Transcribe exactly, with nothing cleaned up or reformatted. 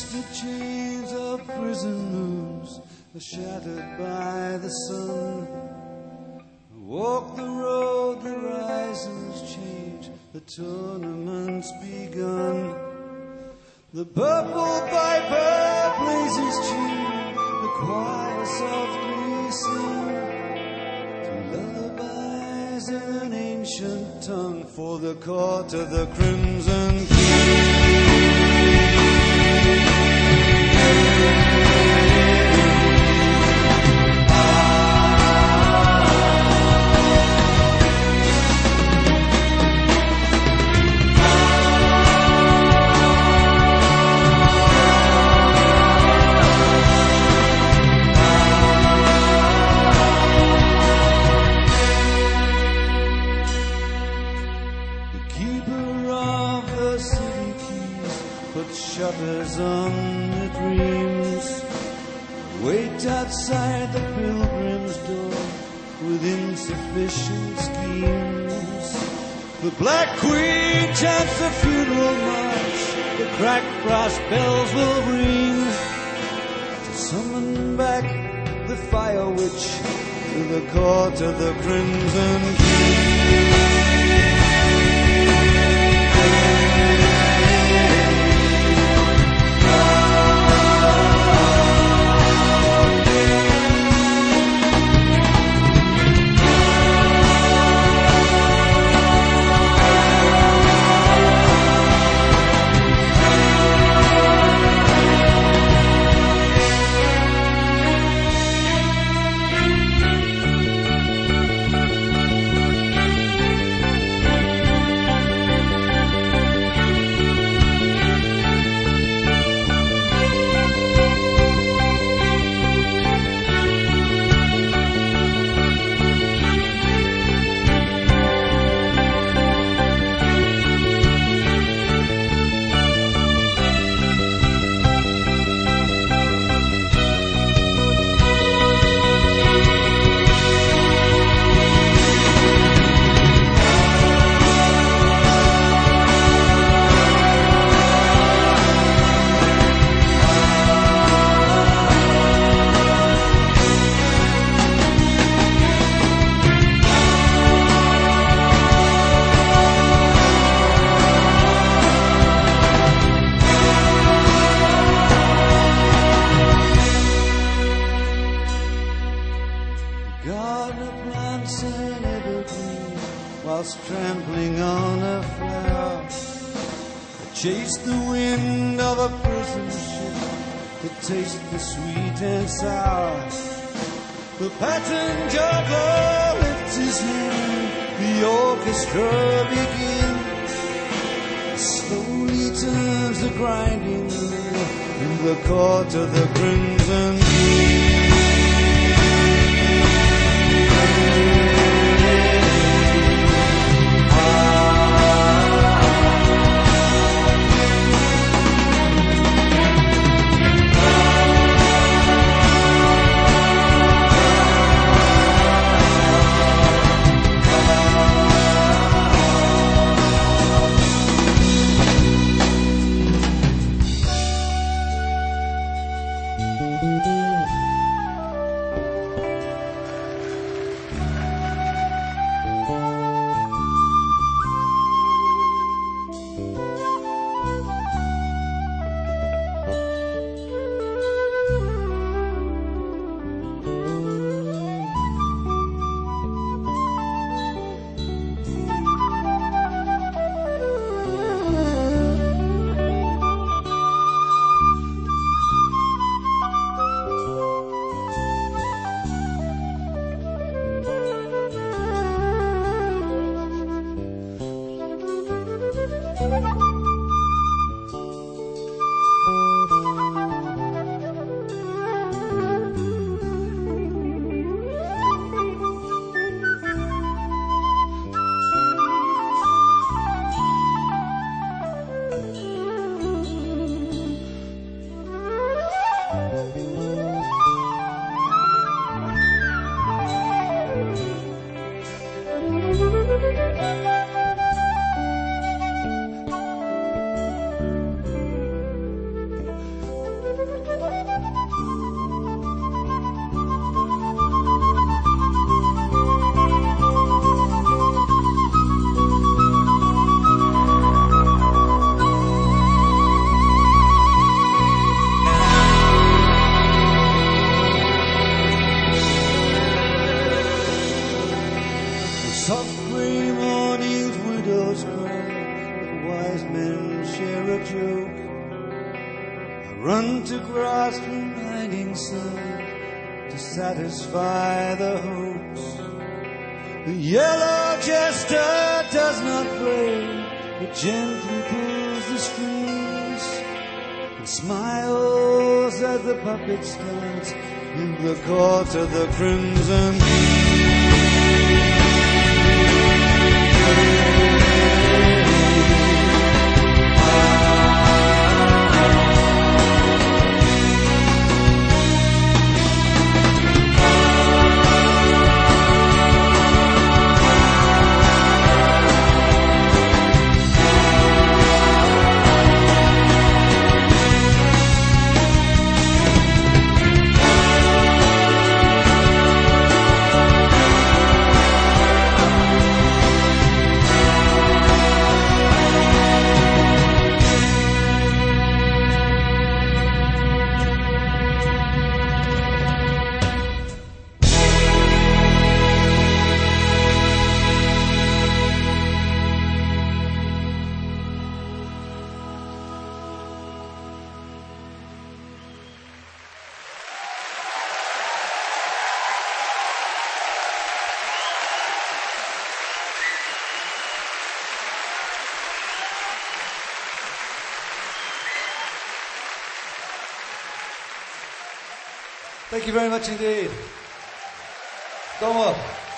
twisted chains of prison moves are shattered by the sun. Walk the road, the horizons change, the tournament's begun. The purple piper plays his tune, the choir softly sing to lullabies in an ancient tongue for the court of the Crimson King. Shutters on the dreams, wait outside the pilgrim's door with insufficient schemes. The Black Queen chants the funeral march, the cracked brass bells will ring to summon back the fire witch to the court of the Crimson King. Trampling on a flower, chase the wind of a prison ship to taste the sweet and sour. The pattern juggler lifts his hand, the orchestra begins, slowly turns the grinding wheel in the court of the Crimson King. run to grasp the hiding sun to satisfy the hopes. The yellow jester does not play, but gently pulls the strings and smiles as the puppets dance in the court of the Crimson King. Thank you very much indeed. Domo.